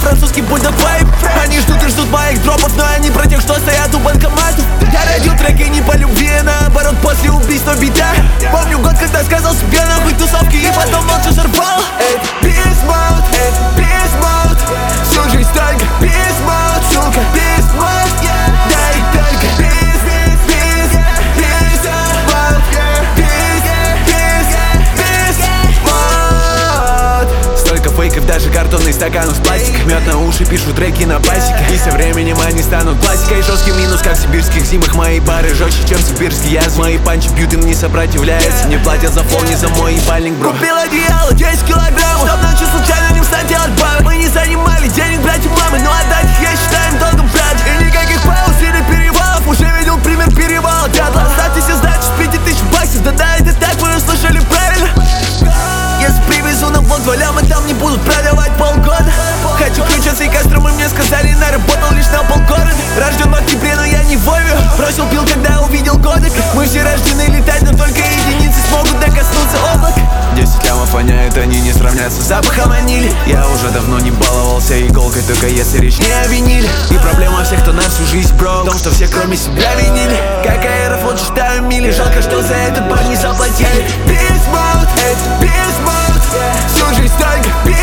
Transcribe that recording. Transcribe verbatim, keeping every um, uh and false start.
французский бульдог вайп. Они ждут и ждут моих дропов, но я не про тех, что стоят у банкоматов. Я родил треки не по любви, а наоборот после убийства бита. Помню год, когда сказал себе нахуй тусовки и потом молча сорвал. Это Beast Mode, это Beast Mode. Всю жизнь только Beast Mode, сука, Beast Mode. Да и только Beast, Beast, Beast Mode. Beast, Beast, Beast Mode. Столько фейков, даже картонный стакан с пластика. Мед на уши, пишу треки на басике. И со временем они станут классикой. Жесткий минус, как в сибирских зимах. Мои бары жестче, чем сибирский яз. Мои панчи бьют, им не сопротивляется. Не платят за фон, не за мой ебальник, бро. Купил одеяло, десять килограммов, чтоб ночью случайно не встать делать бабы. Мы не занимали денег, брать у мамы, но отдать их я считаю им долгом, брат. И никаких пауз или перевалов. Уже видел пример перевала дятла. Оставьте себе сдачу с пяти тысяч баксов. Да-да, это так, вы услышали правильно. Если привезу на влог два ляма, там не будут продавать полгода. Хочу ключ от всей Костромы, мне сказали, наработал лишь на полгорода. Рожден в октябре, но я не в Вове. Бросил пил, когда увидел годик. Мы все рождены летать, но только единицы смогут докоснуться облака. Десять лямов воняют, они не сравнятся с запахом ванили. Я уже давно не баловался иголкой, только если речь не о виниле. И проблема всех, кто на всю жизнь бро, в том, что все кроме себя винили. Как аэрофлот, считаю мили. Жалко, что за этот бар не заплатили. Beast Mode, это Beast Mode. Всю жизнь только Beast